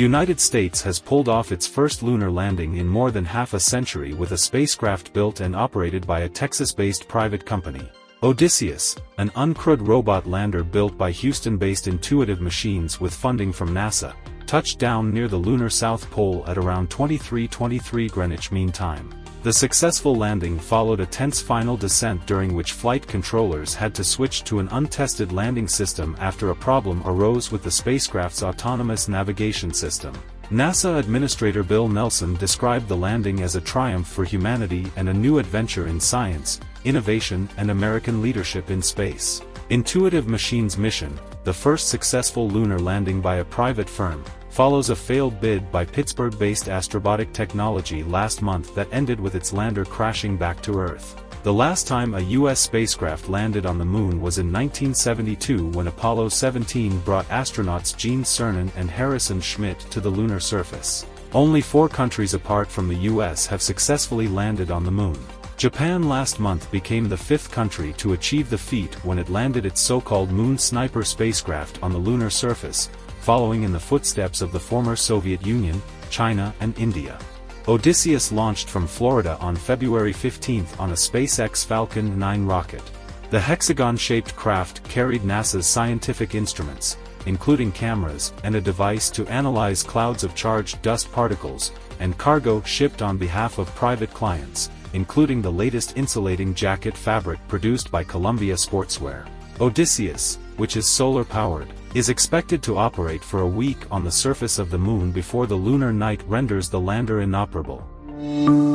United States has pulled off its first lunar landing in more than half a century with a spacecraft built and operated by a Texas-based private company. Odysseus, an uncrewed robot lander built by Houston-based Intuitive Machines with funding from NASA, touched down near the lunar South Pole at around 23:23 Greenwich Mean Time. The successful landing followed a tense final descent during which flight controllers had to switch to an untested landing system after a problem arose with the spacecraft's autonomous navigation system. NASA Administrator Bill Nelson described the landing as a triumph for humanity and a new adventure in science, innovation and American leadership in space. Intuitive Machines' mission, the first successful lunar landing by a private firm, follows a failed bid by Pittsburgh-based Astrobotic Technology last month that ended with its lander crashing back to Earth. The last time a U.S. spacecraft landed on the Moon was in 1972 when Apollo 17 brought astronauts Gene Cernan and Harrison Schmitt to the lunar surface. Only 4 countries apart from the U.S. have successfully landed on the Moon. Japan last month became the 5th country to achieve the feat when it landed its so-called Moon Sniper spacecraft on the lunar surface, following in the footsteps of the former Soviet Union, China and India. Odysseus launched from Florida on February 15 on a SpaceX Falcon 9 rocket. The hexagon-shaped craft carried NASA's scientific instruments, including cameras and a device to analyze clouds of charged dust particles, and cargo shipped on behalf of private clients, including the latest insulating jacket fabric produced by Columbia Sportswear. Odysseus, which is solar-powered, is expected to operate for a week on the surface of the Moon before the lunar night renders the lander inoperable.